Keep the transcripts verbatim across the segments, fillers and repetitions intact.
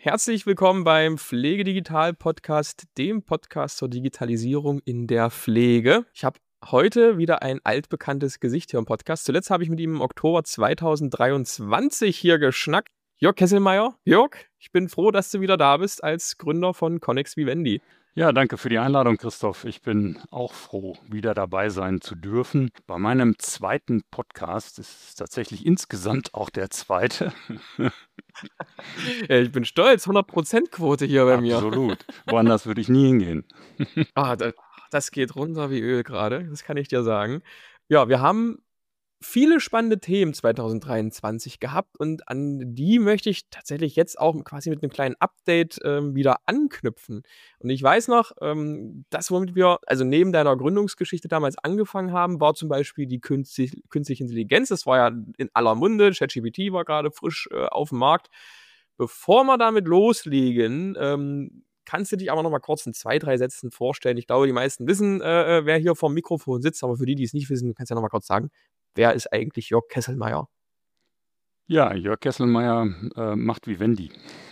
Herzlich willkommen beim Pflegedigital-Podcast, dem Podcast zur Digitalisierung in der Pflege. Ich habe heute wieder ein altbekanntes Gesicht hier im Podcast. Zuletzt habe ich mit ihm im Oktober zweitausenddreiundzwanzig hier geschnackt. Jörg Kesselmeier. Jörg, ich bin froh, dass du wieder da bist als Gründer von Connex Vivendi. Ja, danke für die Einladung, Christoph. Ich bin auch froh, wieder dabei sein zu dürfen. Bei meinem zweiten Podcast, das ist tatsächlich insgesamt auch der zweite. Ja, ich bin stolz, hundert Prozent Quote hier bei mir. Absolut. Woanders würde ich nie hingehen. Ah, das, das geht runter wie Öl gerade, das kann ich dir sagen. Ja, wir haben viele spannende Themen zweitausenddreiundzwanzig gehabt und an die möchte ich tatsächlich jetzt auch quasi mit einem kleinen Update ähm, wieder anknüpfen. Und ich weiß noch, ähm, das, womit wir, also neben deiner Gründungsgeschichte damals angefangen haben, war zum Beispiel die künstlich, künstliche Intelligenz. Das war ja in aller Munde, ChatGPT war gerade frisch äh, auf dem Markt. Bevor wir damit loslegen, ähm, kannst du dich aber noch mal kurz in zwei, drei Sätzen vorstellen? Ich glaube, die meisten wissen, äh, wer hier vor dem Mikrofon sitzt, aber für die, die es nicht wissen, kannst du ja noch mal kurz sagen, wer ist eigentlich Jörg Kesselmeier? Ja, Jörg Kesselmeier äh, macht Vivendi.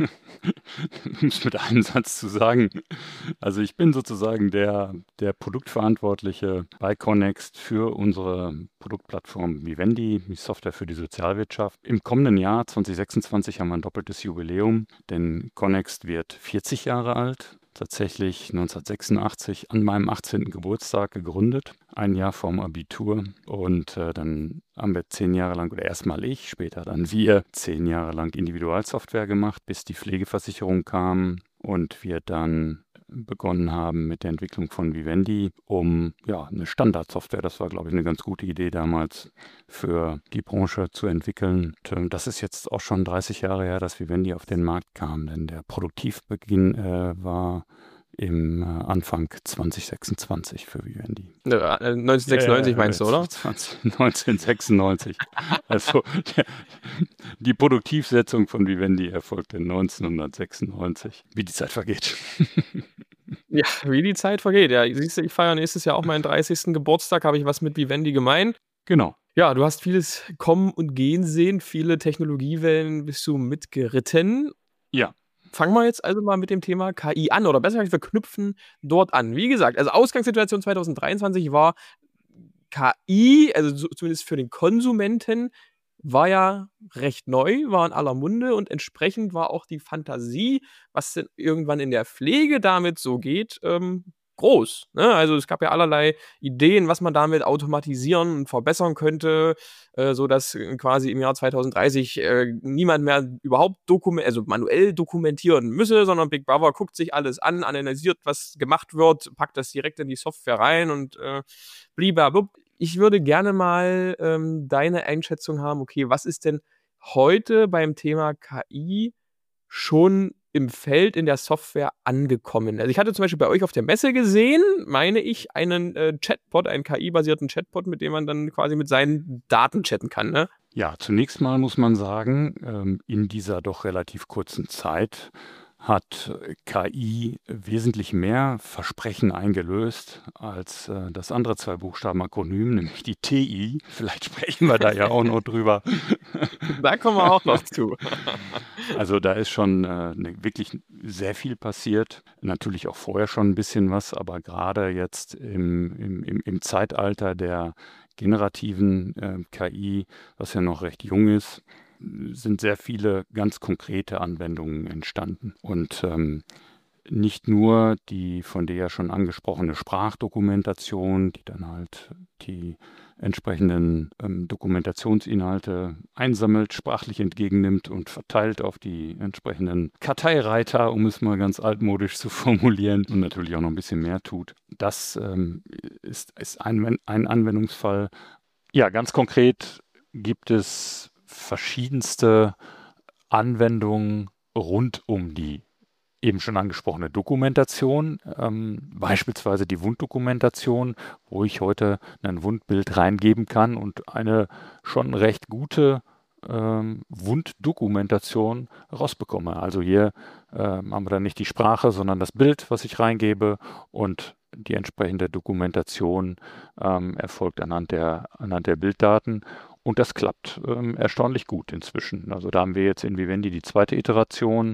Um es mit einem Satz zu sagen. Also ich bin sozusagen der, der Produktverantwortliche bei Connext für unsere Produktplattform Vivendi, die Software für die Sozialwirtschaft. Im kommenden Jahr zwanzig sechsundzwanzig haben wir ein doppeltes Jubiläum, denn Connext wird vierzig Jahre alt. Tatsächlich neunzehnhundertsechsundachtzig an meinem achtzehnten Geburtstag gegründet, ein Jahr vorm Abitur. Und äh, dann haben wir zehn Jahre lang, oder erstmal ich, später dann wir, zehn Jahre lang Individualsoftware gemacht, bis die Pflegeversicherung kam und wir dann begonnen haben mit der Entwicklung von Vivendi, um ja eine Standardsoftware, das war glaube ich eine ganz gute Idee damals, für die Branche zu entwickeln. Und das ist jetzt auch schon dreißig Jahre her, dass Vivendi auf den Markt kam, denn der Produktivbeginn äh, war im äh, Anfang zwanzig sechsundzwanzig für Vivendi. Äh, neunzehnhundertsechsundneunzig Äh, meinst du, oder? neunzehnhundertsechsundneunzig. Also der, die Produktivsetzung von Vivendi erfolgte neunzehnhundertsechsundneunzig. Wie die Zeit vergeht. Ja, wie die Zeit vergeht. Ja, siehst du, ich feiere nächstes Jahr auch meinen dreißigsten Geburtstag, habe ich was mit Vivendi gemein. Genau. Ja, du hast vieles kommen und gehen sehen, viele Technologiewellen bist du mitgeritten. Ja. Fangen wir jetzt also mal mit dem Thema K I an, oder besser gesagt, wir knüpfen dort an. Wie gesagt, also Ausgangssituation zweitausenddreiundzwanzig war K I, also so, zumindest für den Konsumenten, war ja recht neu, war in aller Munde und entsprechend war auch die Fantasie, was denn irgendwann in der Pflege damit so geht, ähm, groß. Ne? Also es gab ja allerlei Ideen, was man damit automatisieren und verbessern könnte, äh, sodass quasi im Jahr zweitausenddreißig äh, niemand mehr überhaupt dokument also manuell dokumentieren müsse, sondern Big Brother guckt sich alles an, analysiert, was gemacht wird, packt das direkt in die Software rein und äh, bliblablub. Ich würde gerne mal ähm, deine Einschätzung haben, okay, was ist denn heute beim Thema K I schon im Feld in der Software angekommen? Also ich hatte zum Beispiel bei euch auf der Messe gesehen, meine ich, einen äh, Chatbot, einen K I-basierten Chatbot, mit dem man dann quasi mit seinen Daten chatten kann, ne? Ja, zunächst mal muss man sagen, ähm, in dieser doch relativ kurzen Zeit hat K I wesentlich mehr Versprechen eingelöst als äh, das andere zwei Buchstaben-Akronym, nämlich die T I. Vielleicht sprechen wir da ja auch noch drüber. Da kommen wir auch noch zu. Also da ist schon äh, ne, wirklich sehr viel passiert. Natürlich auch vorher schon ein bisschen was, aber gerade jetzt im, im, im, im Zeitalter der generativen äh, K I, was ja noch recht jung ist, sind sehr viele ganz konkrete Anwendungen entstanden. Und ähm, nicht nur die von dir ja schon angesprochene Sprachdokumentation, die dann halt die entsprechenden ähm, Dokumentationsinhalte einsammelt, sprachlich entgegennimmt und verteilt auf die entsprechenden Karteireiter, um es mal ganz altmodisch zu formulieren, und natürlich auch noch ein bisschen mehr tut. Das ähm, ist, ist ein, ein Anwendungsfall. Ja, ganz konkret gibt es verschiedenste Anwendungen rund um die eben schon angesprochene Dokumentation, ähm, beispielsweise die Wunddokumentation, wo ich heute ein Wundbild reingeben kann und eine schon recht gute ähm, Wunddokumentation rausbekomme. Also hier ähm, haben wir dann nicht die Sprache, sondern das Bild, was ich reingebe, und die entsprechende Dokumentation ähm, erfolgt anhand der, anhand der Bilddaten. Und das klappt ähm, erstaunlich gut inzwischen. Also da haben wir jetzt in Vivendi die zweite Iteration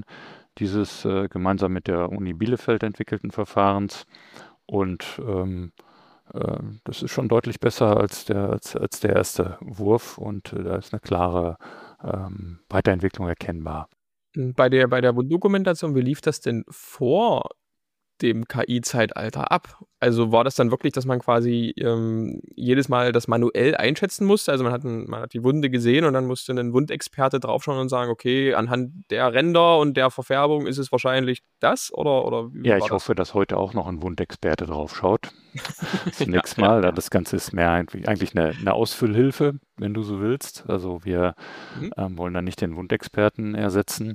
dieses äh, gemeinsam mit der Uni Bielefeld entwickelten Verfahrens. Und ähm, äh, das ist schon deutlich besser als der, als, als der erste Wurf und äh, da ist eine klare ähm, Weiterentwicklung erkennbar. Bei der, bei der Dokumentation, wie lief das denn vor dem K I-Zeitalter ab? Also war das dann wirklich, dass man quasi ähm, jedes Mal das manuell einschätzen musste? Also man hat, ein, man hat die Wunde gesehen und dann musste ein Wundexperte draufschauen und sagen, okay, anhand der Ränder und der Verfärbung ist es wahrscheinlich das? Oder, oder wie Ja, war ich das? hoffe, dass heute auch noch ein Wundexperte drauf schaut. Zunächst Ja, mal, ja. da das Ganze ist mehr eigentlich, eigentlich eine, eine Ausfüllhilfe, wenn du so willst. Also wir Mhm. ähm, wollen da nicht den Wundexperten ersetzen.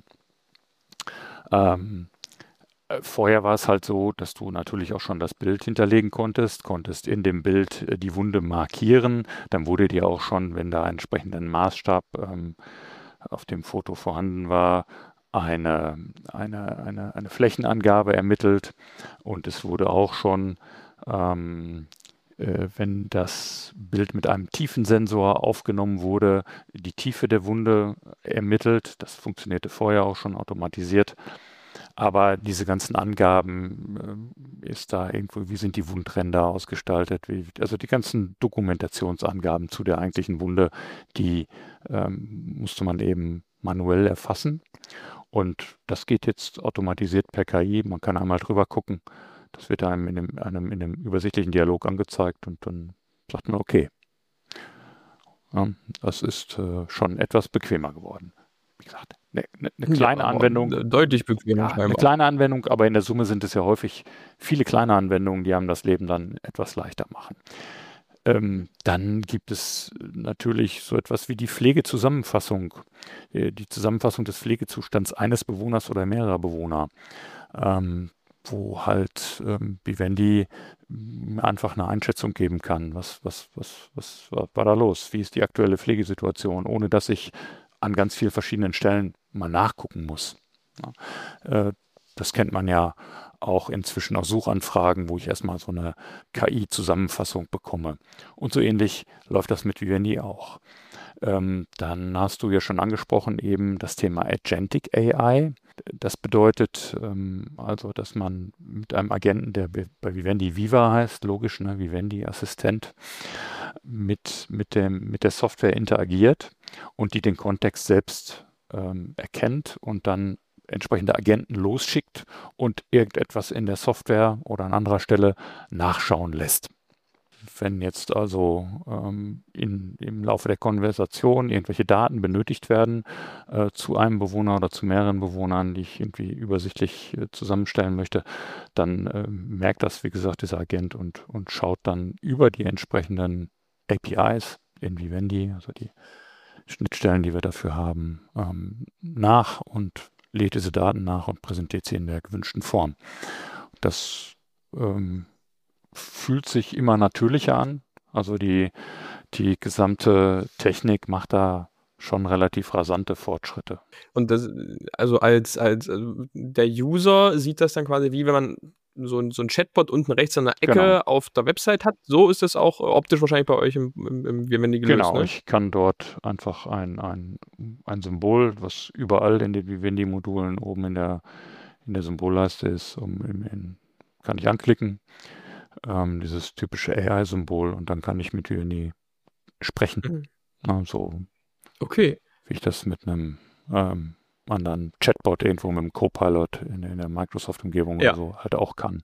Ähm, äh, vorher war es halt so, dass du natürlich auch schon das Bild hinterlegen konntest, konntest in dem Bild äh, die Wunde markieren. Dann wurde dir auch schon, wenn da entsprechend ein Maßstab ähm, auf dem Foto vorhanden war, eine, eine, eine, eine Flächenangabe ermittelt. Und es wurde auch schon, ähm, äh, wenn das Bild mit einem Tiefensensor aufgenommen wurde, die Tiefe der Wunde ermittelt. Das funktionierte vorher auch schon automatisiert. Aber diese ganzen Angaben, äh, ist da irgendwo, wie sind die Wundränder ausgestaltet, wie, also die ganzen Dokumentationsangaben zu der eigentlichen Wunde, die ähm, musste man eben manuell erfassen. Und das geht jetzt automatisiert per K I. Man kann einmal drüber gucken. Das wird einem in einem, einem, in einem übersichtlichen Dialog angezeigt und dann sagt man, okay. Ja, das ist äh, schon etwas bequemer geworden. Wie gesagt, eine, eine, eine kleine Ja, aber Anwendung. deutlich bequemer Ja, eine scheinbar. kleine Anwendung, aber in der Summe sind es ja häufig viele kleine Anwendungen, die einem das Leben dann etwas leichter machen. Ähm, dann gibt es natürlich so etwas wie die Pflegezusammenfassung, äh, die Zusammenfassung des Pflegezustands eines Bewohners oder mehrerer Bewohner, ähm, wo halt ähm, Vivendi m, einfach eine Einschätzung geben kann. Was, was, was, was war, war da los? Wie ist die aktuelle Pflegesituation, ohne dass ich an ganz vielen verschiedenen Stellen mal nachgucken muss. Ja, äh, das kennt man ja auch inzwischen aus Suchanfragen, wo ich erstmal so eine K I-Zusammenfassung bekomme. Und so ähnlich läuft das mit Vivendi auch. Ähm, dann hast du ja schon angesprochen eben das Thema Agentic A I. Das bedeutet ähm, also, dass man mit einem Agenten, der bei Vivendi Viva heißt, logisch, ne, Vivendi Assistent, mit, mit, dem, mit der Software interagiert und die den Kontext selbst ähm, erkennt und dann entsprechende Agenten losschickt und irgendetwas in der Software oder an anderer Stelle nachschauen lässt. Wenn jetzt also ähm, in, im Laufe der Konversation irgendwelche Daten benötigt werden äh, zu einem Bewohner oder zu mehreren Bewohnern, die ich irgendwie übersichtlich äh, zusammenstellen möchte, dann äh, merkt das, wie gesagt, dieser Agent und, und schaut dann über die entsprechenden A P Is in Vivendi, also die Schnittstellen, die wir dafür haben, ähm, nach und lädt diese Daten nach und präsentiert sie in der gewünschten Form. Das ähm, fühlt sich immer natürlicher an. Also die, die gesamte Technik macht da schon relativ rasante Fortschritte. Und das, also als, als also der User sieht das dann quasi wie wenn man so ein, so ein Chatbot unten rechts an der Ecke Genau. auf der Website hat. So ist das auch optisch wahrscheinlich bei euch im, im, im Vivendi gelöst, Genau, ne? ich kann dort einfach ein, ein, ein Symbol, was überall in den Vivendi-Modulen oben in der, in der Symbolleiste ist, um in, in, kann ich anklicken, ähm, dieses typische A I-Symbol, und dann kann ich mit Vivendi sprechen. Mhm. Also, Okay. wie ich das mit einem ähm, anderen Chatbot irgendwo mit einem Copilot in, in der Microsoft-Umgebung Ja. oder so halt auch kann.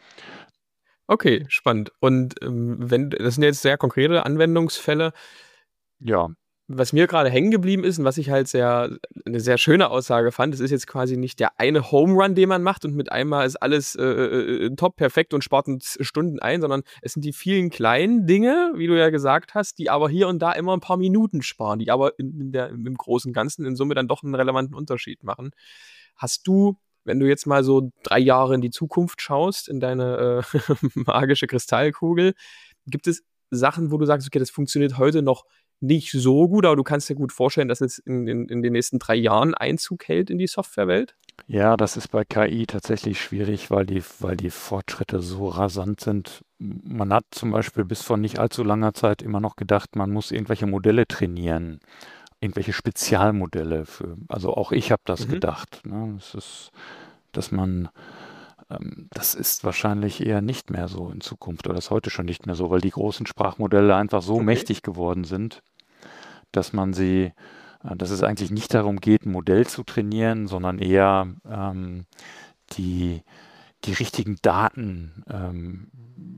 Okay, spannend. Und ähm, wenn, das sind jetzt sehr konkrete Anwendungsfälle. Ja, Was mir gerade hängen geblieben ist und was ich halt sehr, eine sehr schöne Aussage fand, es ist jetzt quasi nicht der eine Home Run, den man macht und mit einmal ist alles äh, äh, top, perfekt und spart uns Stunden ein, sondern es sind die vielen kleinen Dinge, wie du ja gesagt hast, die aber hier und da immer ein paar Minuten sparen, die aber in, in der, im großen und Ganzen in Summe dann doch einen relevanten Unterschied machen. Hast du, wenn du jetzt mal so drei Jahre in die Zukunft schaust, in deine äh, magische Kristallkugel, gibt es Sachen, wo du sagst, okay, das funktioniert heute noch nicht so gut, aber du kannst dir gut vorstellen, dass es in, in, in den nächsten drei Jahren Einzug hält in die Softwarewelt? ja, das ist bei K I tatsächlich schwierig, weil die, weil die Fortschritte so rasant sind. Man hat zum Beispiel bis vor nicht allzu langer Zeit immer noch gedacht, man muss irgendwelche Modelle trainieren irgendwelche Spezialmodelle für, also auch ich habe das Mhm. gedacht, ne? Es ist, dass man, ähm, das ist wahrscheinlich eher nicht mehr so in Zukunft oder ist heute schon nicht mehr so, weil die großen Sprachmodelle einfach so Okay. mächtig geworden sind, dass man sie, äh, dass es eigentlich nicht darum geht, ein Modell zu trainieren, sondern eher ähm, die, die richtigen Daten ähm,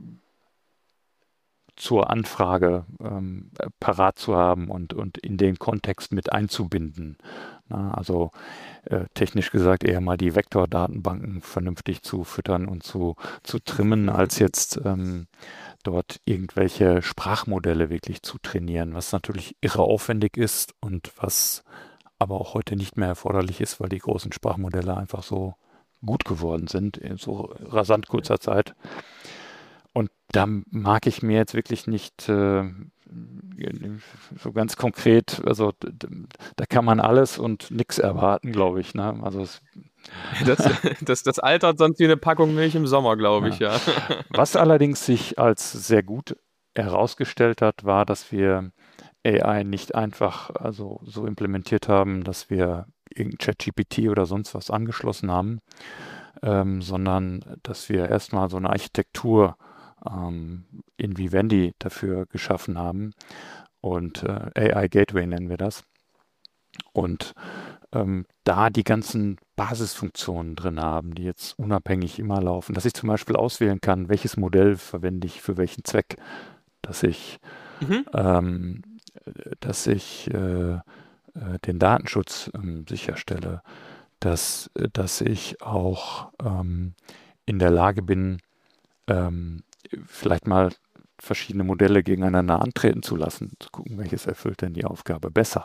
zur Anfrage ähm, äh, parat zu haben und, und in den Kontext mit einzubinden. Na, also äh, technisch gesagt eher mal die Vektordatenbanken vernünftig zu füttern und zu, zu trimmen, als jetzt ähm, dort irgendwelche Sprachmodelle wirklich zu trainieren, was natürlich irre aufwendig ist und was aber auch heute nicht mehr erforderlich ist, weil die großen Sprachmodelle einfach so gut geworden sind in so rasant kurzer Zeit. Und da mag ich mir jetzt wirklich nicht äh, so ganz konkret, also d- d- da kann man alles und nichts erwarten, glaube ich. Ne? Also es, Das, das, das altert sonst wie eine Packung Milch im Sommer, glaube ich, ja. ja. Was allerdings sich als sehr gut herausgestellt hat, war, dass wir A I nicht einfach also so implementiert haben, dass wir irgendein ChatGPT oder sonst was angeschlossen haben, ähm, sondern dass wir erstmal so eine Architektur ähm, in Vivendi dafür geschaffen haben. Und äh, A I Gateway nennen wir das. Und ähm, da die ganzen Basisfunktionen drin haben, die jetzt unabhängig immer laufen, dass ich zum Beispiel auswählen kann, welches Modell verwende ich für welchen Zweck, dass ich, Mhm. ähm, dass ich äh, äh, den Datenschutz ähm, sicherstelle, dass, äh, dass ich auch ähm, in der Lage bin, ähm, vielleicht mal verschiedene Modelle gegeneinander antreten zu lassen, zu gucken, welches erfüllt denn die Aufgabe besser.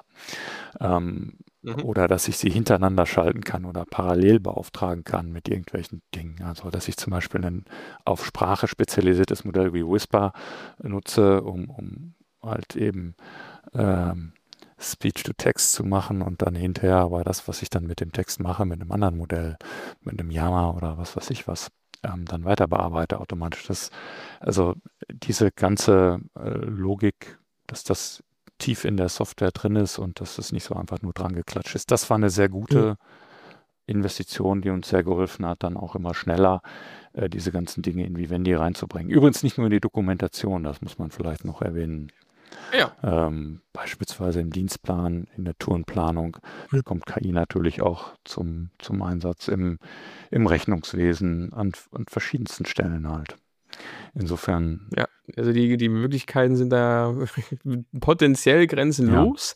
Ähm, Mhm. oder dass ich sie hintereinander schalten kann oder parallel beauftragen kann mit irgendwelchen Dingen. Also dass ich zum Beispiel ein auf Sprache spezialisiertes Modell wie Whisper nutze, um, um halt eben ähm, Speech-to-Text zu machen und dann hinterher aber das, was ich dann mit dem Text mache, mit einem anderen Modell, mit einem Yama oder was weiß ich was, ähm, dann weiter bearbeite automatisch. Das, also diese ganze äh, Logik, dass das tief in der Software drin ist und dass es nicht so einfach nur dran geklatscht ist, das war eine sehr Mhm. gute Investition, die uns sehr geholfen hat, dann auch immer schneller äh, diese ganzen Dinge in Vivendi reinzubringen. Übrigens nicht nur in die Dokumentation, das muss man vielleicht noch erwähnen. Ja. Ähm, beispielsweise im Dienstplan, in der Tourenplanung kommt K I natürlich auch zum, zum Einsatz im, im Rechnungswesen an, an verschiedensten Stellen halt. Insofern, Ja, also die, die Möglichkeiten sind da potenziell ja, grenzenlos.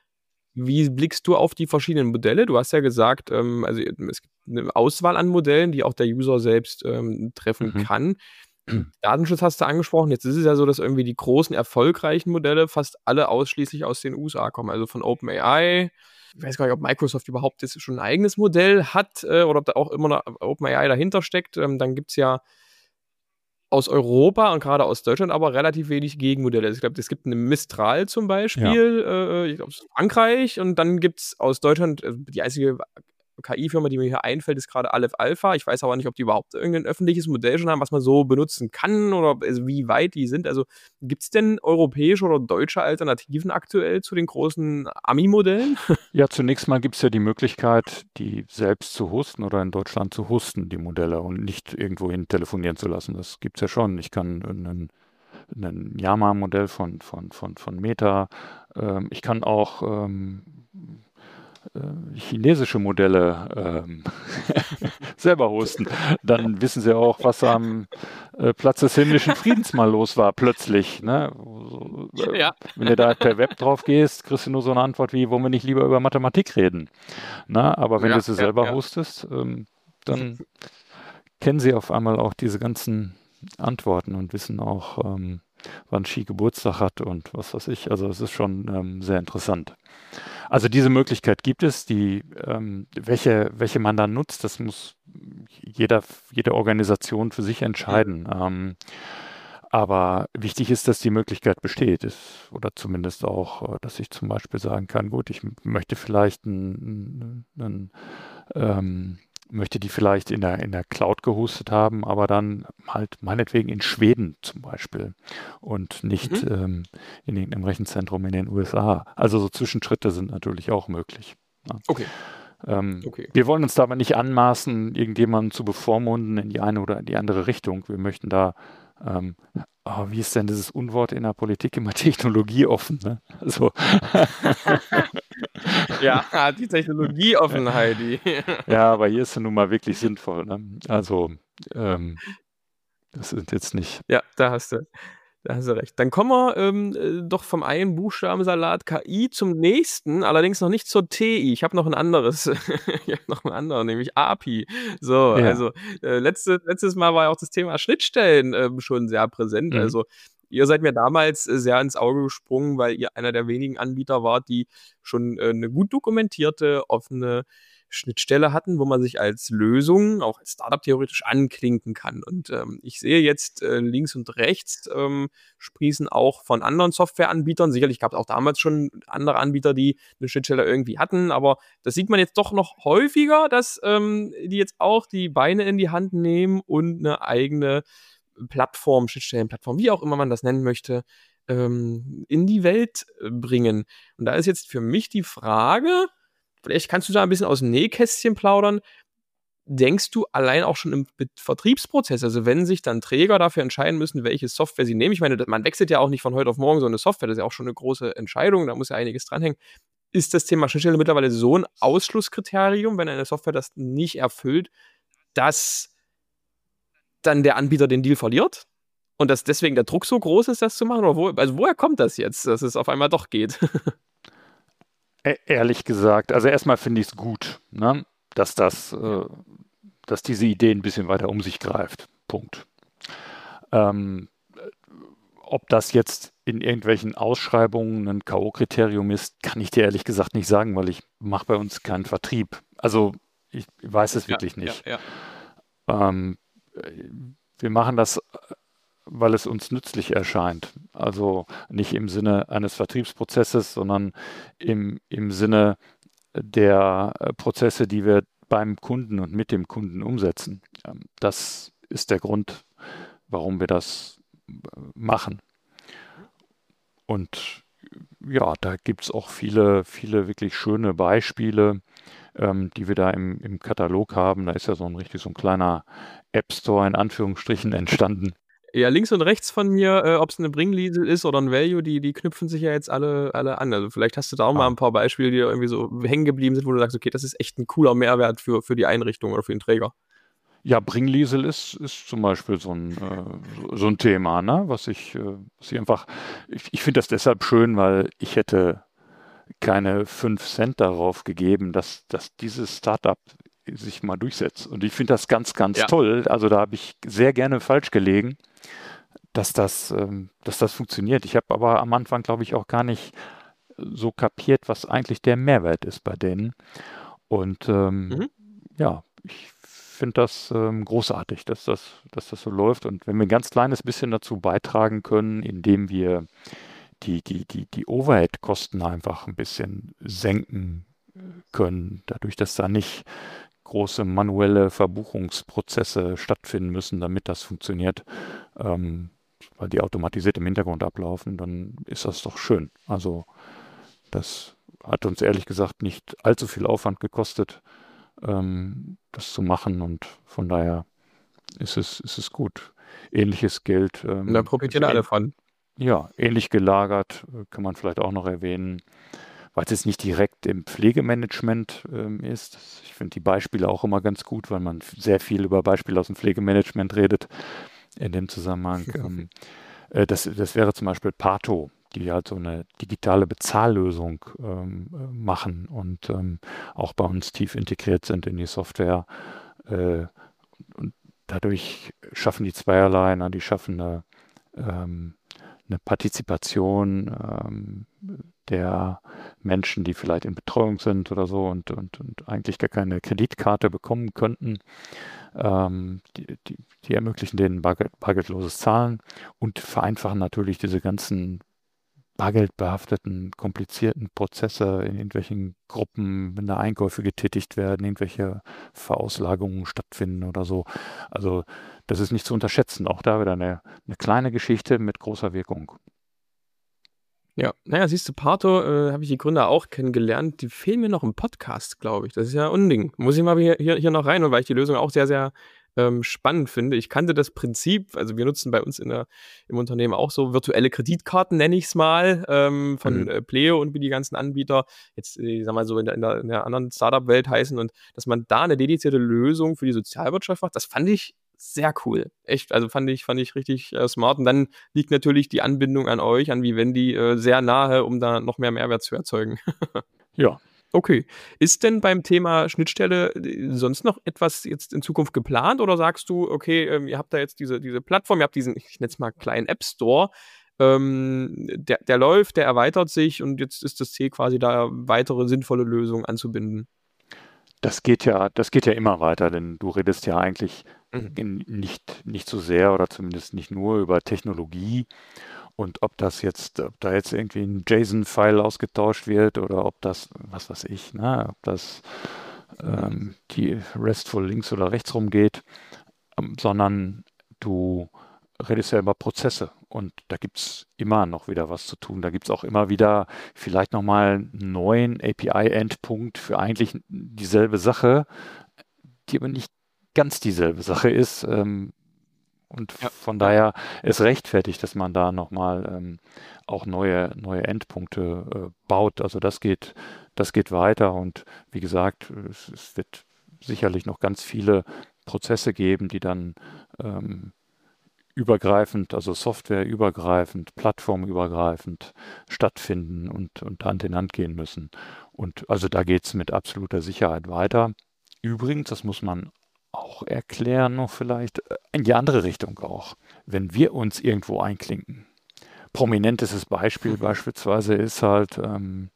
Wie blickst du auf die verschiedenen Modelle? Du hast ja gesagt, ähm, also es gibt eine Auswahl an Modellen, die auch der User selbst ähm, treffen mhm. kann. Datenschutz hast du angesprochen. Jetzt ist es ja so, dass irgendwie die großen erfolgreichen Modelle fast alle ausschließlich aus den U S A kommen, also von OpenAI. Ich weiß gar nicht, ob Microsoft überhaupt jetzt schon ein eigenes Modell hat äh, oder ob da auch immer noch OpenAI dahinter steckt. Ähm, dann gibt es ja aus Europa und gerade aus Deutschland aber relativ wenig Gegenmodelle. Also ich glaube, es gibt eine Mistral zum Ja, Beispiel, äh, ich glaube, aus Frankreich, und dann gibt es aus Deutschland, äh, die einzige K I-Firma, die mir hier einfällt, ist gerade Aleph Alpha. Ich weiß aber nicht, ob die überhaupt irgendein öffentliches Modell schon haben, was man so benutzen kann oder also wie weit die sind. Also gibt es denn europäische oder deutsche Alternativen aktuell zu den großen Ami-Modellen? ja, zunächst mal gibt es ja die Möglichkeit, die selbst zu hosten oder in Deutschland zu hosten, die Modelle und nicht irgendwohin telefonieren zu lassen. Das gibt es ja schon. Ich kann einen, ein Yama-Modell von, von, von, von Meta. Ähm, ich kann auch ähm, äh, chinesische Modelle ähm, selber hosten. Dann wissen sie auch, was am äh, Platz des himmlischen Friedens mal los war, plötzlich. Ne? So, äh, Ja. wenn du da per Web drauf gehst, kriegst du nur so eine Antwort wie, wollen wir nicht lieber über Mathematik reden? Na, aber wenn du Ja, sie ja, selber ja. hostest, ähm, dann kennen sie auf einmal auch diese ganzen Antworten und wissen auch, ähm, wann Ski Geburtstag hat und was weiß ich. Also es ist schon ähm, sehr interessant. Also diese Möglichkeit gibt es, die, ähm, welche, welche man dann nutzt, das muss jeder, jede Organisation für sich entscheiden. Ähm, aber wichtig ist, dass die Möglichkeit besteht, ist, oder zumindest auch, äh, dass ich zum Beispiel sagen kann, gut, ich m- möchte vielleicht ein, ein, ein ähm, möchte die vielleicht in der, in der Cloud gehostet haben, aber dann halt meinetwegen in Schweden zum Beispiel und nicht Mhm. ähm, in irgendeinem Rechenzentrum in den U S A. Also so Zwischenschritte sind natürlich auch möglich. Ja. Okay, Ähm, okay. wir wollen uns da aber nicht anmaßen, irgendjemanden zu bevormunden in die eine oder die andere Richtung. Wir möchten da, ähm, oh, wie ist denn dieses Unwort in der Politik immer, Technologie offen, ne? Also, Ja, die Technologieoffenheit, die. ja, aber hier ist sie nun mal wirklich sinnvoll, ne? Also, ähm, das sind jetzt nicht. Ja, da hast du, da hast du recht. Dann kommen wir ähm, äh, doch vom einen Buchstabensalat K I zum nächsten, allerdings noch nicht zur T I. Ich habe noch ein anderes. Ich habe noch ein anderes, nämlich A P I. So, Ja. also äh, letzte, letztes Mal war ja auch das Thema Schnittstellen ähm, schon sehr präsent. Mhm. Also ihr seid mir damals äh, sehr ins Auge gesprungen, weil ihr einer der wenigen Anbieter wart, die schon äh, eine gut dokumentierte, offene Schnittstelle hatten, wo man sich als Lösung, auch als Startup theoretisch anklinken kann. Und ähm, ich sehe jetzt äh, links und rechts ähm, sprießen auch von anderen Softwareanbietern. Sicherlich gab es auch damals schon andere Anbieter, die eine Schnittstelle irgendwie hatten, aber das sieht man jetzt doch noch häufiger, dass ähm, die jetzt auch die Beine in die Hand nehmen und eine eigene Plattform, Schnittstellenplattform, wie auch immer man das nennen möchte, ähm, in die Welt äh, bringen. Und da ist jetzt für mich die Frage, vielleicht kannst du da ein bisschen aus dem Nähkästchen plaudern. Denkst du allein auch schon im Vertriebsprozess, also wenn sich dann Träger dafür entscheiden müssen, welche Software sie nehmen, ich meine, man wechselt ja auch nicht von heute auf morgen so eine Software, das ist ja auch schon eine große Entscheidung, da muss ja einiges dranhängen. Ist das Thema Schnittstelle mittlerweile so ein Ausschlusskriterium, wenn eine Software das nicht erfüllt, dass dann der Anbieter den Deal verliert? Und dass deswegen der Druck so groß ist, das zu machen? Oder wo, also woher kommt das jetzt, dass es auf einmal doch geht? E ehrlich gesagt, also erstmal finde ich es gut, ne, dass das, Ja. äh, dass diese Idee ein bisschen weiter um sich greift. Punkt. Ähm, ob das jetzt in irgendwelchen Ausschreibungen ein K O-Kriterium ist, kann ich dir ehrlich gesagt nicht sagen, weil ich mache bei uns keinen Vertrieb. Also ich weiß es Ja, wirklich ja, nicht. ja. Ähm, wir machen das, weil es uns nützlich erscheint. Also nicht im Sinne eines Vertriebsprozesses, sondern im, im Sinne der äh, Prozesse, die wir beim Kunden und mit dem Kunden umsetzen. Ähm, das ist der Grund, warum wir das äh, machen. Und ja, da gibt es auch viele, viele wirklich schöne Beispiele, ähm, die wir da im, im Katalog haben. Da ist ja so ein richtig so ein kleiner App Store in Anführungsstrichen entstanden. Ja, links und rechts von mir, äh, ob es eine Bringliesel ist oder ein Value, die die knüpfen sich ja jetzt alle alle an. Also, vielleicht hast du da auch mal Ah. ein paar Beispiele, die da irgendwie so hängen geblieben sind, wo du sagst: „Okay, das ist echt ein cooler Mehrwert für für die Einrichtung oder für den Träger.“ Ja, Bringliesel ist, ist zum Beispiel so ein, äh, so, so ein Thema, ne? Was ich, äh, was ich einfach, ich, ich finde das deshalb schön, weil ich hätte keine fünf Cent darauf gegeben, dass, dass dieses Startup sich mal durchsetzt. Und ich finde das ganz, ganz Ja. toll. Also da habe ich sehr gerne falsch gelegen, dass das, ähm, dass das funktioniert. Ich habe aber am Anfang, glaube ich, auch gar nicht so kapiert, was eigentlich der Mehrwert ist bei denen. Und ähm, Mhm. ja, ich finde das ähm, großartig, dass das, dass das so läuft. Und wenn wir ein ganz kleines bisschen dazu beitragen können, indem wir die, die, die, die Overhead-Kosten einfach ein bisschen senken können, dadurch, dass da nicht große manuelle Verbuchungsprozesse stattfinden müssen, damit das funktioniert, ähm, weil die automatisiert im Hintergrund ablaufen, dann ist das doch schön. Also das hat uns ehrlich gesagt nicht allzu viel Aufwand gekostet, ähm, das zu machen, und von daher ist es, ist es gut. Ähnliches gilt, Und da ähm, profitieren also alle ähn- von. ja, ähnlich gelagert, äh, kann man vielleicht auch noch erwähnen, weil es jetzt nicht direkt im Pflegemanagement ähm, ist. Ich finde die Beispiele auch immer ganz gut, weil man f- sehr viel über Beispiele aus dem Pflegemanagement redet in dem Zusammenhang. Ähm, äh, das, das wäre zum Beispiel Pato, die halt so eine digitale Bezahllösung ähm, äh, machen und ähm, auch bei uns tief integriert sind in die Software. Äh, und dadurch schaffen die zweierlei, ne? Die schaffen eine, ähm, eine Partizipation ähm, der Menschen, die vielleicht in Betreuung sind oder so und, und, und eigentlich gar keine Kreditkarte bekommen könnten. Ähm, die, die, die ermöglichen denen bargeld, bargeldloses Zahlen und vereinfachen natürlich diese ganzen bargeldbehafteten, komplizierten Prozesse in irgendwelchen Gruppen, wenn da Einkäufe getätigt werden, irgendwelche Verauslagerungen stattfinden oder so. Also das ist nicht zu unterschätzen. Auch da wieder eine, eine kleine Geschichte mit großer Wirkung. Ja, naja, siehst du, Pato, äh, habe ich die Gründer auch kennengelernt. Die fehlen mir noch im Podcast, glaube ich. Das ist ja ein Unding. Muss ich mal hier, hier, hier noch rein, weil ich die Lösung auch sehr, sehr ähm, spannend finde. Ich kannte das Prinzip, also wir nutzen bei uns in der, im Unternehmen auch so virtuelle Kreditkarten, nenne ich es mal, ähm, von Mhm. äh, Pleo und wie die ganzen Anbieter jetzt, äh, ich sag mal so, in der, in der, in der anderen Startup-Welt heißen und dass man da eine dedizierte Lösung für die Sozialwirtschaft macht, das fand ich sehr cool. Echt, also fand ich, fand ich richtig äh, smart. Und dann liegt natürlich die Anbindung an euch, an Vivendi, äh, sehr nahe, um da noch mehr Mehrwert zu erzeugen. Ja. Okay. Ist denn beim Thema Schnittstelle äh, sonst noch etwas jetzt in Zukunft geplant oder sagst du, okay, ähm, ihr habt da jetzt diese, diese Plattform, ihr habt diesen, ich nenne es mal kleinen App Store, ähm, der, der läuft, der erweitert sich und jetzt ist das Ziel quasi da weitere sinnvolle Lösungen anzubinden? Das geht ja, das geht ja immer weiter, denn du redest ja eigentlich Mhm. in, nicht, nicht so sehr oder zumindest nicht nur über Technologie und ob das jetzt, ob da jetzt irgendwie ein JSON-File ausgetauscht wird oder ob das, was weiß ich, ne, ob das ähm, die RESTful links oder rechts rumgeht, ähm, sondern du redest ja über Prozesse und da gibt es immer noch wieder was zu tun. Da gibt es auch immer wieder vielleicht nochmal einen neuen A P I-Endpunkt für eigentlich dieselbe Sache, die aber nicht ganz dieselbe Sache ist. Ähm, und Ja, von ja. daher ist rechtfertigt, dass man da nochmal ähm, auch neue, neue Endpunkte äh, baut. Also das geht, das geht weiter und wie gesagt, es, es wird sicherlich noch ganz viele Prozesse geben, die dann ähm, übergreifend, also softwareübergreifend, plattformübergreifend stattfinden und, und Hand in Hand gehen müssen. Und also da geht es mit absoluter Sicherheit weiter. Übrigens, das muss man auch erklären, noch vielleicht äh, in die andere Richtung auch. Wenn wir uns irgendwo einklinken, prominentestes Beispiel beispielsweise ist halt ähm,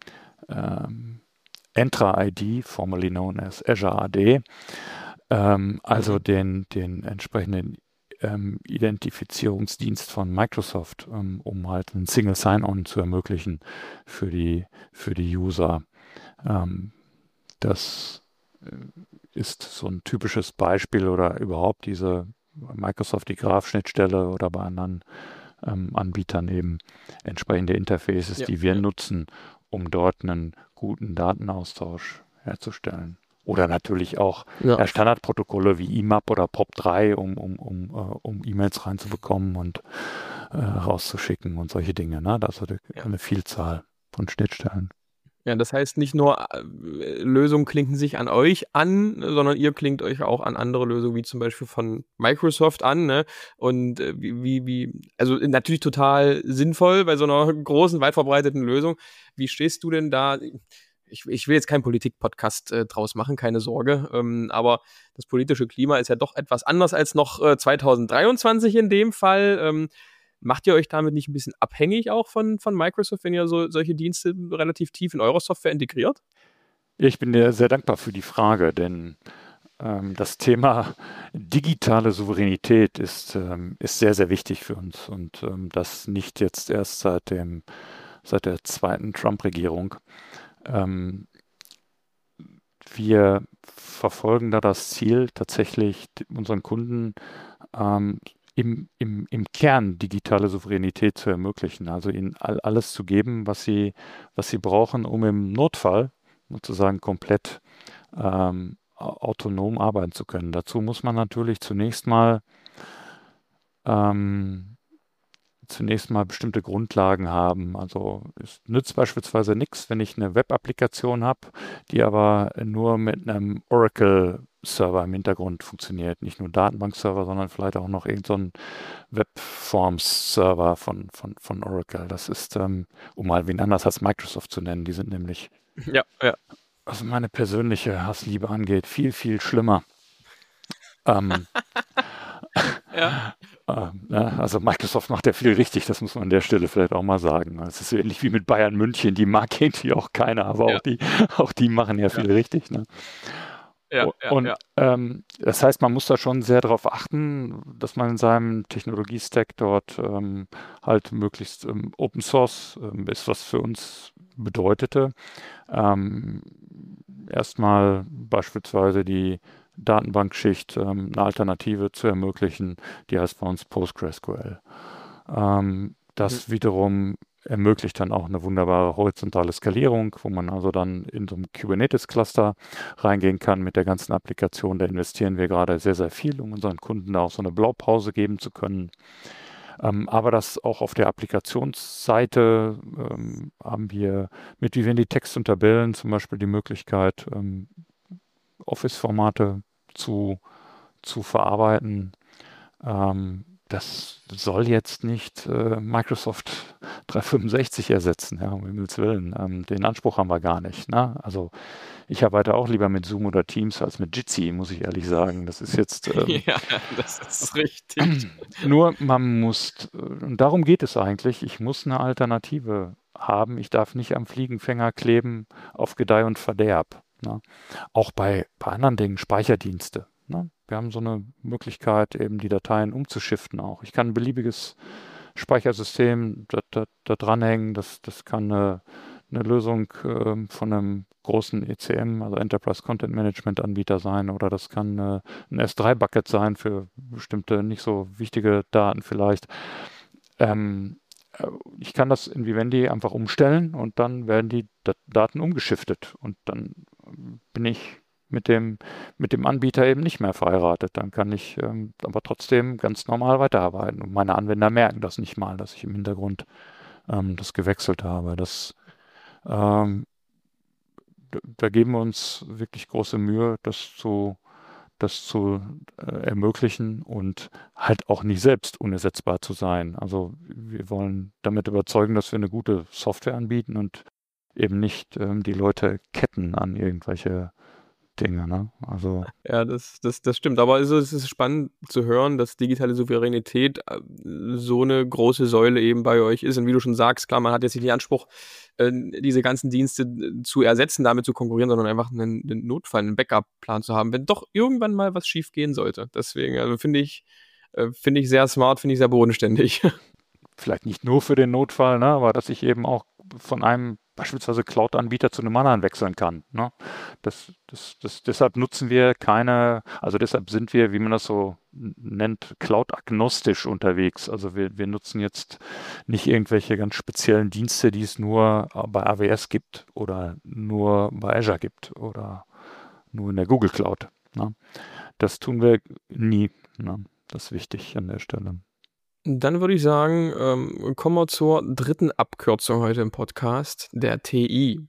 ähm, Entra I D, formerly known as Azure A D, ähm, also Mhm. den, den entsprechenden ähm, Identifizierungsdienst von Microsoft, ähm, um halt ein Single Sign-On zu ermöglichen für die, für die User. Ähm, das äh, ist so ein typisches Beispiel oder überhaupt diese Microsoft die Graph-Schnittstelle oder bei anderen ähm, Anbietern eben entsprechende Interfaces, Ja, die wir ja. nutzen, um dort einen guten Datenaustausch herzustellen. Oder natürlich auch Ja. ja, Standardprotokolle wie I M A P oder P O P drei, um, um, um, äh, um E-Mails reinzubekommen und äh, rauszuschicken und solche Dinge. Ne? Da ist eine, Ja. eine Vielzahl von Schnittstellen. Ja, das heißt nicht nur äh, Lösungen klinken sich an euch an, sondern ihr klingt euch auch an andere Lösungen, wie zum Beispiel von Microsoft an, ne? Und äh, wie, wie, wie, also natürlich total sinnvoll bei so einer großen, weit verbreiteten Lösung. Wie stehst du denn da? Ich, ich will jetzt keinen Politik-Podcast äh, draus machen, keine Sorge. Ähm, aber das politische Klima ist ja doch etwas anders als noch äh, zwanzig dreiundzwanzig in dem Fall. Ähm, Macht ihr euch damit nicht ein bisschen abhängig auch von, von Microsoft, wenn ihr so, solche Dienste relativ tief in eurer Software integriert? Ich bin dir sehr dankbar für die Frage, denn ähm, das Thema digitale Souveränität ist, ähm, ist sehr, sehr wichtig für uns und ähm, das nicht jetzt erst seit dem, seit der zweiten Trump-Regierung. Ähm, wir verfolgen da das Ziel, tatsächlich unseren Kunden ähm, im, im, im Kern digitale Souveränität zu ermöglichen, also ihnen all, alles zu geben, was sie, was sie brauchen, um im Notfall sozusagen komplett ähm, autonom arbeiten zu können. Dazu muss man natürlich zunächst mal ähm, zunächst mal bestimmte Grundlagen haben. Also es nützt beispielsweise nichts, wenn ich eine Web-Applikation habe, die aber nur mit einem Oracle-Server im Hintergrund funktioniert. Nicht nur Datenbank-Server, sondern vielleicht auch noch irgendein so Webforms-Server von, von, von Oracle. Das ist, ähm, um mal wen anders als Microsoft zu nennen, die sind nämlich, Ja, ja. was meine persönliche Hassliebe angeht, viel, viel schlimmer. Ähm, Ja. Ähm, ne? Also Microsoft macht ja viel richtig, das muss man an der Stelle vielleicht auch mal sagen. Es ist so ähnlich wie mit Bayern München, die mag irgendwie auch keiner, aber Ja. auch die, auch die machen ja Ja. viel richtig. Ne? ja, ja, Und ja. ähm, das heißt, man muss da schon sehr darauf achten, dass man in seinem Technologie-Stack dort ähm, halt möglichst ähm, Open Source ähm, ist, was für uns bedeutete. Ähm, erstmal beispielsweise die Datenbankschicht ähm, eine Alternative zu ermöglichen, die heißt bei uns PostgreSQL. Ähm, Mhm. das wiederum ermöglicht dann auch eine wunderbare horizontale Skalierung, wo man also dann in so ein Kubernetes-Cluster reingehen kann mit der ganzen Applikation. Da investieren wir gerade sehr, sehr viel, um unseren Kunden da auch so eine Blaupause geben zu können. Ähm, aber das auch auf der Applikationsseite ähm, haben wir mit Vivendi Text und Tabellen zum Beispiel die Möglichkeit, ähm, Office-Formate zu, zu verarbeiten. Ähm, das soll jetzt nicht äh, Microsoft dreihundertfünfundsechzig ersetzen, ja, um Himmels Willen. Ähm, den Anspruch haben wir gar nicht. Ne? Also ich arbeite auch lieber mit Zoom oder Teams als mit Jitsi, muss ich ehrlich sagen. Das ist jetzt ähm, Ja, das ist richtig. nur, man muss, äh, und darum geht es eigentlich, ich muss eine Alternative haben. Ich darf nicht am Fliegenfänger kleben auf Gedeih und Verderb. Ne? Auch bei, bei anderen Dingen, Speicherdienste. Ne? Wir haben so eine Möglichkeit, eben die Dateien umzuschiften auch. Ich kann ein beliebiges Speichersystem da, da, da dranhängen. Das, das kann eine, eine Lösung ähm, von einem großen E C M, also Enterprise Content Management Anbieter sein, oder das kann äh, ein S drei Bucket sein für bestimmte nicht so wichtige Daten vielleicht. Ähm, äh, ich kann das in Vivendi einfach umstellen und dann werden die Dat Daten umgeschiftet und dann ähm, bin ich mit dem, mit dem Anbieter eben nicht mehr verheiratet. Dann kann ich ähm, aber trotzdem ganz normal weiterarbeiten. Und meine Anwender merken das nicht mal, dass ich im Hintergrund ähm, das gewechselt habe. Das, ähm, d- da geben wir uns wirklich große Mühe, das zu, das zu äh, ermöglichen und halt auch nicht selbst unersetzbar zu sein. Also wir wollen damit überzeugen, dass wir eine gute Software anbieten und eben nicht ähm, die Leute ketten an irgendwelche Dinge, ne? Also Ja, das, das, das stimmt. Aber also, es ist spannend zu hören, dass digitale Souveränität äh, so eine große Säule eben bei euch ist. Und wie du schon sagst, klar, man hat jetzt nicht den Anspruch, äh, diese ganzen Dienste äh, zu ersetzen, damit zu konkurrieren, sondern einfach einen, einen Notfall, einen Backup-Plan zu haben, wenn doch irgendwann mal was schief gehen sollte. Deswegen, also finde ich, äh, finde ich sehr smart, finde ich sehr bodenständig. vielleicht nicht nur für den Notfall, ne, aber dass ich eben auch von einem beispielsweise Cloud-Anbieter zu einem anderen wechseln kann. Ne? Das, das, das, deshalb nutzen wir keine, also deshalb sind wir, wie man das so nennt, Cloud-agnostisch unterwegs. Also wir, wir nutzen jetzt nicht irgendwelche ganz speziellen Dienste, die es nur bei A W S gibt oder nur bei Azure gibt oder nur in der Google Cloud. Ne? Das tun wir nie. Ne? Das ist wichtig an der Stelle. Dann würde ich sagen, ähm, kommen wir zur dritten Abkürzung heute im Podcast, der T I.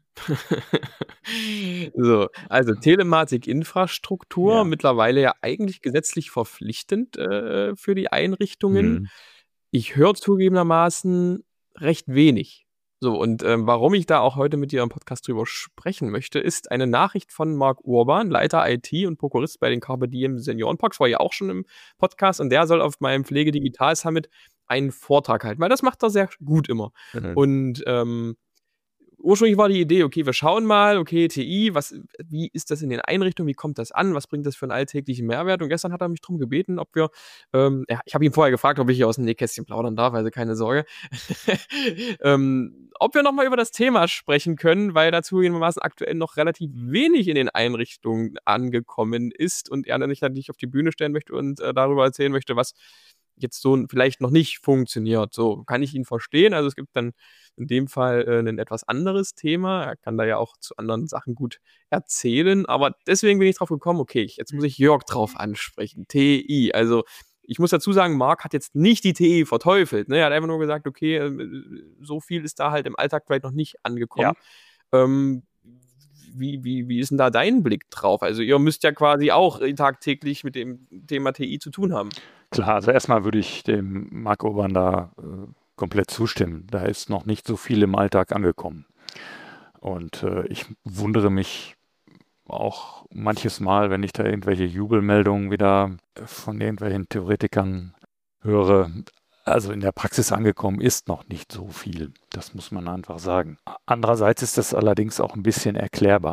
So, also Telematik-Infrastruktur, Ja. mittlerweile ja eigentlich gesetzlich verpflichtend äh, für die Einrichtungen. Mhm. Ich höre zugegebenermaßen recht wenig. So, und ähm, warum ich da auch heute mit dir im Podcast drüber sprechen möchte, ist eine Nachricht von Marc Urban, Leiter I T und Prokurist bei den Carpe Diem Seniorenparks, war ja auch schon im Podcast, und der soll auf meinem Pflege Digital Summit einen Vortrag halten, weil das macht er sehr gut immer. Mhm. Und ähm, ursprünglich war die Idee, okay, wir schauen mal, okay, T I, was, wie ist das in den Einrichtungen, wie kommt das an, was bringt das für einen alltäglichen Mehrwert? Und gestern hat er mich darum gebeten, ob wir, ähm, ja, ich habe ihn vorher gefragt, ob ich hier aus dem Nähkästchen plaudern darf, also keine Sorge, ähm, ob wir nochmal über das Thema sprechen können, weil dazu gegebenermaßen aktuell noch relativ wenig in den Einrichtungen angekommen ist und er sich natürlich auf die Bühne stellen möchte und äh, darüber erzählen möchte, was jetzt so vielleicht noch nicht funktioniert. So kann ich ihn verstehen. Also es gibt dann in dem Fall äh, ein etwas anderes Thema. Er kann da ja auch zu anderen Sachen gut erzählen. Aber deswegen bin ich drauf gekommen, okay, ich- jetzt muss ich Jörg drauf ansprechen. T I. Also ich muss dazu sagen, Marc hat jetzt nicht die T I verteufelt. Ne? Er hat einfach nur gesagt, okay, äh, so viel ist da halt im Alltag vielleicht noch nicht angekommen. Ja. Ähm, wie, wie, wie ist denn da dein Blick drauf? Also ihr müsst ja quasi auch äh, tagtäglich mit dem Thema T I zu tun haben. Klar, also erstmal würde ich dem Marc Urban da äh, komplett zustimmen. Da ist noch nicht so viel im Alltag angekommen. Und äh, ich wundere mich auch manches Mal, wenn ich da irgendwelche Jubelmeldungen wieder von irgendwelchen Theoretikern höre. Also in der Praxis angekommen ist noch nicht so viel. Das muss man einfach sagen. Andererseits ist das allerdings auch ein bisschen erklärbar.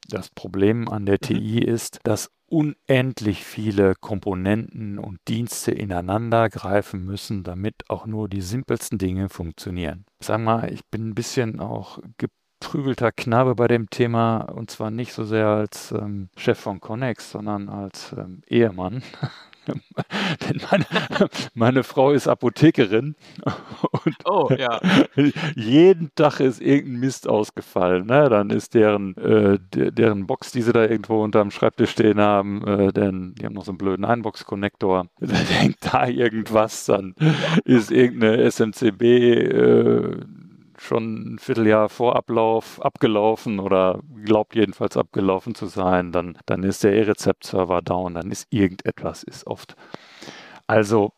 Das Problem an der Mhm. T I ist, dass unendlich viele Komponenten und Dienste ineinander greifen müssen, damit auch nur die simpelsten Dinge funktionieren. Sag mal, ich bin ein bisschen auch geprügelter Knabe bei dem Thema, und zwar nicht so sehr als ähm, Chef von Connex, sondern als ähm, Ehemann. Denn meine, meine Frau ist Apothekerin und Oh, ja. jeden Tag ist irgendein Mist ausgefallen. Ne? Dann ist deren, äh, de, deren Box, die sie da irgendwo unterm Schreibtisch stehen haben, äh, denn die haben noch so einen blöden Einbox-Konnektor. Da hängt da irgendwas, dann ist irgendeine S M C B äh, schon ein Vierteljahr vor Ablauf abgelaufen oder glaubt jedenfalls abgelaufen zu sein. Dann, dann ist der E-Rezept-Server down, dann ist irgendetwas, ist oft. Also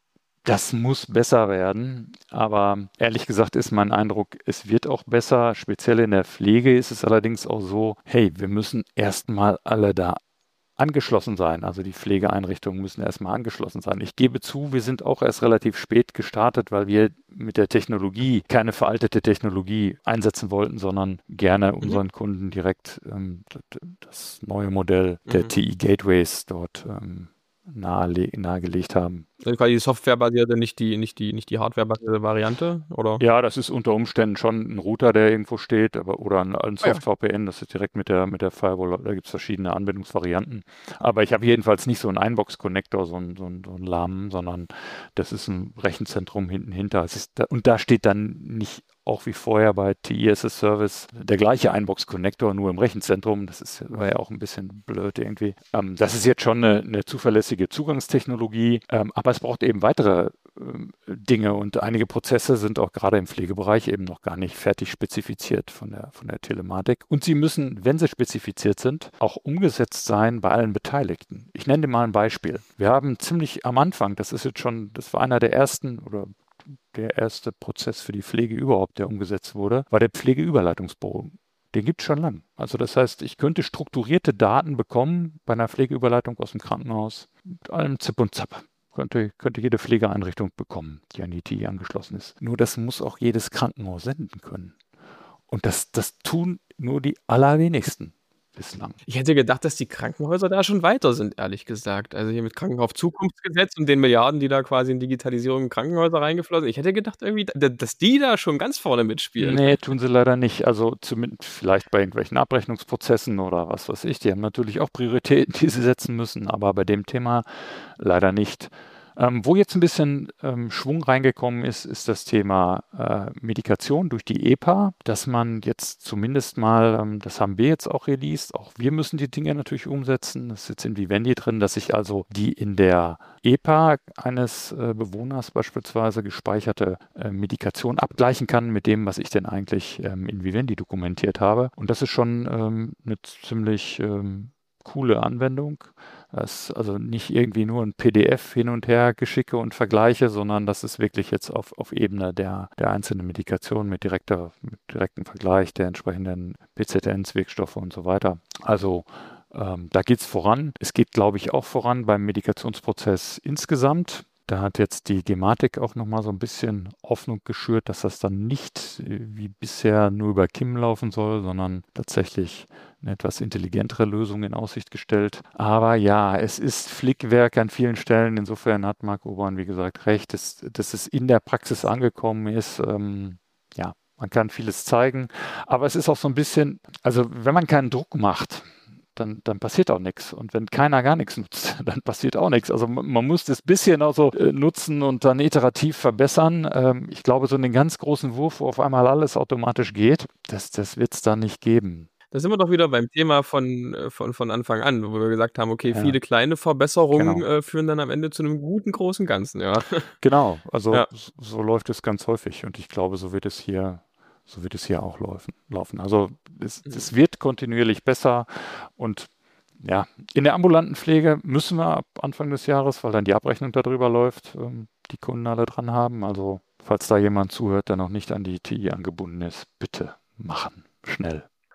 das muss besser werden, aber ehrlich gesagt ist mein Eindruck, es wird auch besser. Speziell in der Pflege ist es allerdings auch so, hey, wir müssen erstmal alle da angeschlossen sein. Also die Pflegeeinrichtungen müssen erstmal angeschlossen sein. Ich gebe zu, wir sind auch erst relativ spät gestartet, weil wir mit der Technologie keine veraltete Technologie einsetzen wollten, sondern gerne Mhm. unseren Kunden direkt ähm, das neue Modell der Mhm. T I-Gateways dort ähm, nahe, nahegelegt haben. Also quasi die softwarebasierte, nicht die, nicht die, nicht die hardwarebasierte Variante, oder? Ja, das ist unter Umständen schon ein Router, der irgendwo steht, aber oder ein, ein Ah ja. Soft-V P N, das ist direkt mit der, mit der Firewall, da gibt es verschiedene Anwendungsvarianten. Aber ich habe jedenfalls nicht so einen Einbox-Connector, so einen, so einen, so einen lahmen, sondern das ist ein Rechenzentrum hinten hinter. Es ist da, und da steht dann nicht auch wie vorher bei T I as a Service der gleiche Einbox-Connector, nur im Rechenzentrum. Das ist, war ja auch ein bisschen blöd irgendwie. Ähm, das ist jetzt schon eine, eine zuverlässige Zugangstechnologie, ähm, aber es braucht eben weitere ähm, Dinge und einige Prozesse sind auch gerade im Pflegebereich eben noch gar nicht fertig spezifiziert von der, von der Telematik. Und sie müssen, wenn sie spezifiziert sind, auch umgesetzt sein bei allen Beteiligten. Ich nenne dir mal ein Beispiel. Wir haben ziemlich am Anfang, das ist jetzt schon, das war einer der ersten oder der erste Prozess für die Pflege überhaupt, der umgesetzt wurde, war der Pflegeüberleitungsbogen. Den gibt es schon lang. Also das heißt, ich könnte strukturierte Daten bekommen bei einer Pflegeüberleitung aus dem Krankenhaus mit allem Zip und Zap. Könnte, könnte jede Pflegeeinrichtung bekommen, die an die T I angeschlossen ist. Nur das muss auch jedes Krankenhaus senden können. Und das, das tun nur die allerwenigsten bislang. Ich hätte gedacht, dass die Krankenhäuser da schon weiter sind, ehrlich gesagt. Also hier mit Krankenhaus-Zukunftsgesetz und den Milliarden, die da quasi in Digitalisierung in Krankenhäuser reingeflossen sind. Ich hätte gedacht irgendwie, d dass die da schon ganz vorne mitspielen. Nee, tun sie leider nicht. Also zumindest vielleicht bei irgendwelchen Abrechnungsprozessen oder was weiß ich. Die haben natürlich auch Prioritäten, die sie setzen müssen, aber bei dem Thema leider nicht. Ähm, wo jetzt ein bisschen ähm, Schwung reingekommen ist, ist das Thema äh, Medikation durch die E P A, dass man jetzt zumindest mal, ähm, das haben wir jetzt auch released, auch wir müssen die Dinge natürlich umsetzen. Das ist jetzt in Vivendi drin, dass ich also die in der E P A eines äh, Bewohners beispielsweise gespeicherte äh, Medikation abgleichen kann mit dem, was ich denn eigentlich ähm, in Vivendi dokumentiert habe. Und das ist schon ähm, eine ziemlich ähm, coole Anwendung. Das ist also nicht irgendwie nur ein P D F hin und her geschicke und vergleiche, sondern das ist wirklich jetzt auf, auf Ebene der, der einzelnen Medikation mit, direkter, mit direktem Vergleich der entsprechenden P Z Ns, Wirkstoffe und so weiter. Also ähm, da geht es voran. Es geht, glaube ich, auch voran beim Medikationsprozess insgesamt. Da hat jetzt die Gematik auch nochmal so ein bisschen Hoffnung geschürt, dass das dann nicht äh, wie bisher nur über K I M laufen soll, sondern tatsächlich eine etwas intelligentere Lösung in Aussicht gestellt. Aber ja, es ist Flickwerk an vielen Stellen. Insofern hat Marc Obern, wie gesagt, recht, dass, dass es in der Praxis angekommen ist. Ähm, ja, man kann vieles zeigen, aber es ist auch so ein bisschen, also wenn man keinen Druck macht, Dann, dann passiert auch nichts. Und wenn keiner gar nichts nutzt, dann passiert auch nichts. Also man, man muss das bisschen auch so äh, nutzen und dann iterativ verbessern. Ähm, ich glaube, so einen ganz großen Wurf, wo auf einmal alles automatisch geht, das, das wird es da nicht geben. Da sind wir doch wieder beim Thema von, äh, von, von Anfang an, wo wir gesagt haben, okay, Ja, viele kleine Verbesserungen genau. äh, führen dann am Ende zu einem guten, großen Ganzen, ja. Genau, also Ja. s- so läuft es ganz häufig und ich glaube, so wird es hier, so wird es hier auch laufen. laufen. Also es, es wird kontinuierlich besser und ja, in der ambulanten Pflege müssen wir ab Anfang des Jahres, weil dann die Abrechnung darüber läuft, ähm, die Kunden alle dran haben. Also falls da jemand zuhört, der noch nicht an die T I angebunden ist, bitte machen, schnell.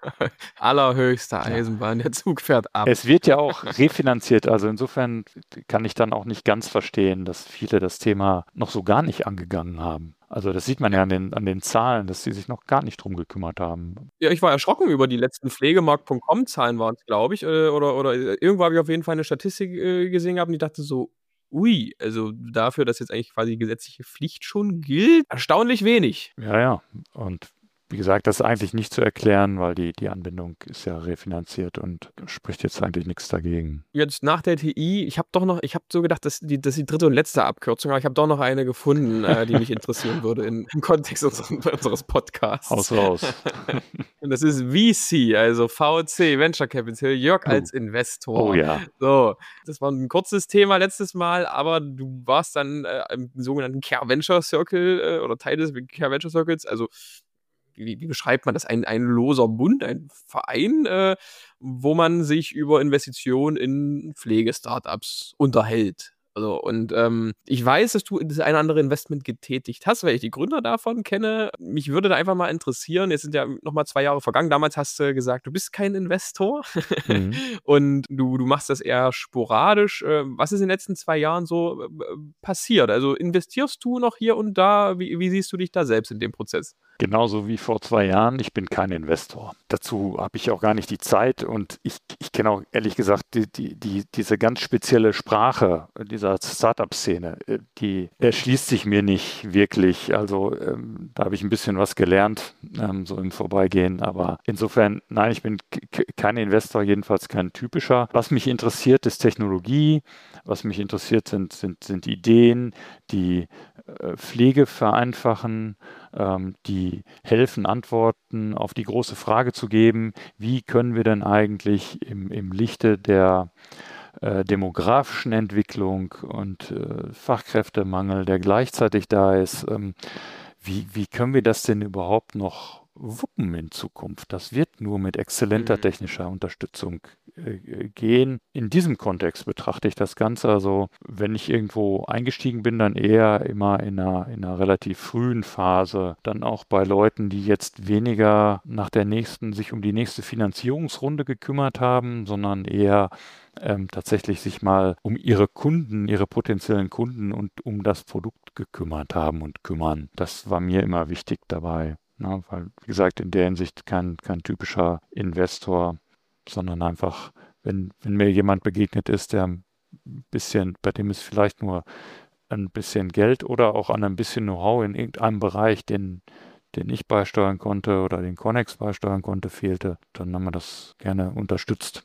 Allerhöchste Ja. Eisenbahn, der Zug fährt ab. Es wird ja auch refinanziert, also insofern kann ich dann auch nicht ganz verstehen, dass viele das Thema noch so gar nicht angegangen haben. Also das sieht man ja an den, an den Zahlen, dass sie sich noch gar nicht drum gekümmert haben. Ja, ich war erschrocken über die letzten Pflegemarkt Punkt com-Zahlen waren es, glaube ich, äh, oder, oder äh, irgendwo habe ich auf jeden Fall eine Statistik äh, gesehen gehabt und ich dachte so, ui, also dafür, dass jetzt eigentlich quasi die gesetzliche Pflicht schon gilt, erstaunlich wenig. Ja, ja. Und wie gesagt, das ist eigentlich nicht zu erklären, weil die, die Anbindung ist ja refinanziert und spricht jetzt eigentlich nichts dagegen. Jetzt nach der T I, ich habe doch noch, ich habe so gedacht, dass die, das ist die dritte und letzte Abkürzung, aber ich habe doch noch eine gefunden, äh, die mich interessieren würde in, im Kontext unseres, unseres Podcasts. Haus raus. Und das ist V C, also V C, Venture Capital, Jörg Oh. als Investor. Oh ja. So, das war ein kurzes Thema letztes Mal, aber du warst dann äh, im sogenannten Care Venture Circle äh, oder Teil des Care Venture Circles, also wie, wie beschreibt man das? Ein, ein loser Bund, ein Verein, äh, wo man sich über Investitionen in Pflegestartups unterhält. Also, und ähm, ich weiß, dass du das eine oder andere Investment getätigt hast, weil ich die Gründer davon kenne. Mich würde da einfach mal interessieren, jetzt sind ja nochmal zwei Jahre vergangen, damals hast du gesagt, du bist kein Investor Mhm. und du, du machst das eher sporadisch. Äh, Was ist in den letzten zwei Jahren so äh, passiert? Also investierst du noch hier und da? Wie, wie siehst du dich da selbst in dem Prozess? Genauso wie vor zwei Jahren, ich bin kein Investor. Dazu habe ich auch gar nicht die Zeit und ich, ich kenne auch ehrlich gesagt die, die, die, diese ganz spezielle Sprache dieser Startup-Szene, äh, die erschließt sich mir nicht wirklich. Also ähm, da habe ich ein bisschen was gelernt, ähm, so im Vorbeigehen. Aber insofern, nein, ich bin k- k- kein Investor, jedenfalls kein typischer. Was mich interessiert, ist Technologie. Was mich interessiert, sind, sind, sind Ideen, die äh, Pflege vereinfachen, ähm, die helfen, Antworten auf die große Frage zu geben, wie können wir denn eigentlich im, im Lichte der äh, demografischen Entwicklung und äh, Fachkräftemangel, der gleichzeitig da ist, ähm, wie, wie können wir das denn überhaupt noch wuppen in Zukunft? Das wird nur mit exzellenter Mhm. technischer Unterstützung äh, gehen. In diesem Kontext betrachte ich das Ganze. Also, wenn ich irgendwo eingestiegen bin, dann eher immer in einer, in einer relativ frühen Phase, dann auch bei Leuten, die jetzt weniger nach der nächsten, sich um die nächste Finanzierungsrunde gekümmert haben, sondern eher ähm, tatsächlich sich mal um ihre Kunden, ihre potenziellen Kunden und um das Produkt gekümmert haben und kümmern. Das war mir immer wichtig dabei. Na, weil, wie gesagt, in der Hinsicht kein, kein typischer Investor, sondern einfach, wenn, wenn mir jemand begegnet ist, der ein bisschen, bei dem es vielleicht nur ein bisschen Geld oder auch an ein bisschen Know-how in irgendeinem Bereich, den, den ich beisteuern konnte oder den Connex beisteuern konnte, fehlte, dann haben wir das gerne unterstützt.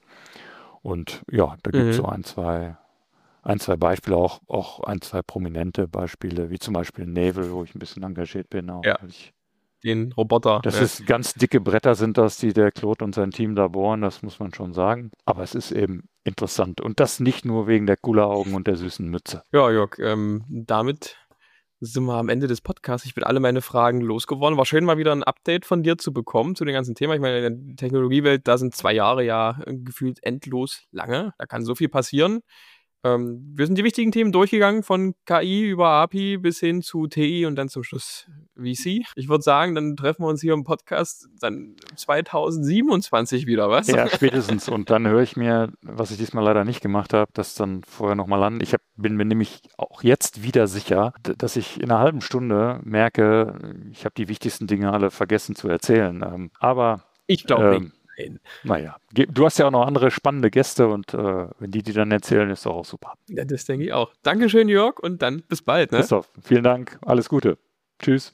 Und ja, da gibt es Mhm. so ein, zwei, ein, zwei Beispiele, auch, auch ein, zwei prominente Beispiele, wie zum Beispiel Naval, wo ich ein bisschen engagiert bin. Auch, Ja. weil ich Den Roboter. Das ne? ist ganz dicke Bretter sind das, die der Claude und sein Team da bohren, das muss man schon sagen. Aber es ist eben interessant. Und das nicht nur wegen der Kulleraugen und der süßen Mütze. Ja, Jörg, ähm, damit sind wir am Ende des Podcasts. Ich bin alle meine Fragen losgeworden. War schön, mal wieder ein Update von dir zu bekommen zu dem ganzen Thema. Ich meine, in der Technologiewelt, da sind zwei Jahre ja äh, gefühlt endlos lange. Da kann so viel passieren. Ähm, wir sind die wichtigen Themen durchgegangen, von K I über A P I bis hin zu T I und dann zum Schluss V C. Ich würde sagen, dann treffen wir uns hier im Podcast dann zweitausendsiebenundzwanzig wieder, was? Ja, spätestens. Und dann höre ich mir, was ich diesmal leider nicht gemacht habe, das dann vorher nochmal an. Ich hab, bin mir nämlich auch jetzt wieder sicher, d- dass ich in einer halben Stunde merke, ich habe die wichtigsten Dinge alle vergessen zu erzählen. Ähm, aber Ich glaube ähm, nicht. Nein. naja, ge- du hast ja auch noch andere spannende Gäste und äh, wenn die die dann erzählen, ist doch auch super. Ja, das denke ich auch. Dankeschön, Jörg, und dann bis bald. Ne? Christoph, vielen Dank, alles Gute. Tschüss.